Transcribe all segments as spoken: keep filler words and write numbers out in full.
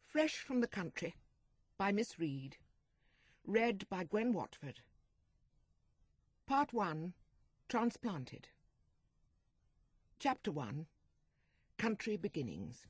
Fresh from the Country, by Miss Reed. Read by Gwen Watford. Part one. Transplanted. Chapter one. Country Beginnings.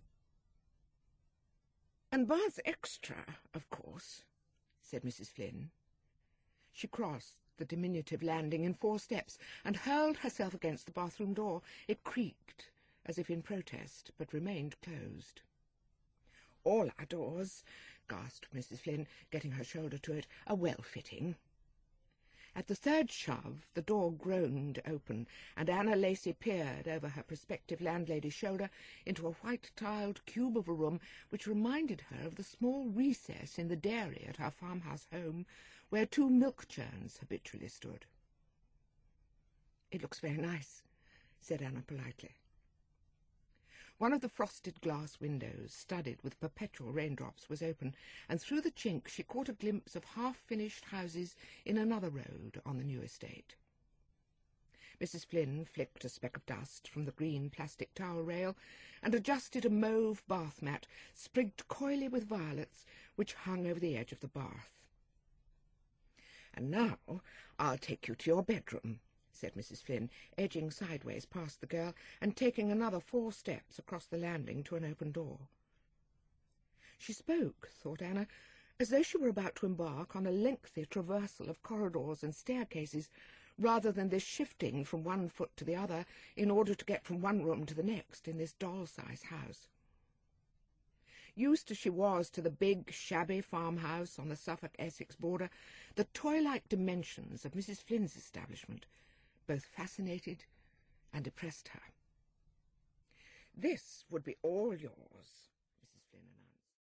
"And Bath Extra, of course," said Missus Flynn. She crossed the diminutive landing in four steps and hurled herself against the bathroom door. It creaked, as if in protest, but remained closed. "All our doors," gasped Missus Flynn, getting her shoulder to it, "are well-fitting." At the third shove the door groaned open, and Anna Lacey peered over her prospective landlady's shoulder into a white-tiled cube of a room which reminded her of the small recess in the dairy at her farmhouse home, where two milk churns habitually stood. "It looks very nice," said Anna politely. One of the frosted glass windows, studded with perpetual raindrops, was open, and through the chink she caught a glimpse of half-finished houses in another road on the new estate. Missus Flynn flicked a speck of dust from the green plastic towel rail and adjusted a mauve bath mat, sprigged coyly with violets, which hung over the edge of the bath. "And now I'll take you to your bedroom," said Missus Flynn, edging sideways past the girl and taking another four steps across the landing to an open door. She spoke, thought Anna, as though she were about to embark on a lengthy traversal of corridors and staircases, rather than this shifting from one foot to the other in order to get from one room to the next in this doll-sized house. Used as she was to the big, shabby farmhouse on the Suffolk-Essex border, the toy-like dimensions of Missus Flynn's establishment both fascinated and depressed her. "This would be all yours,"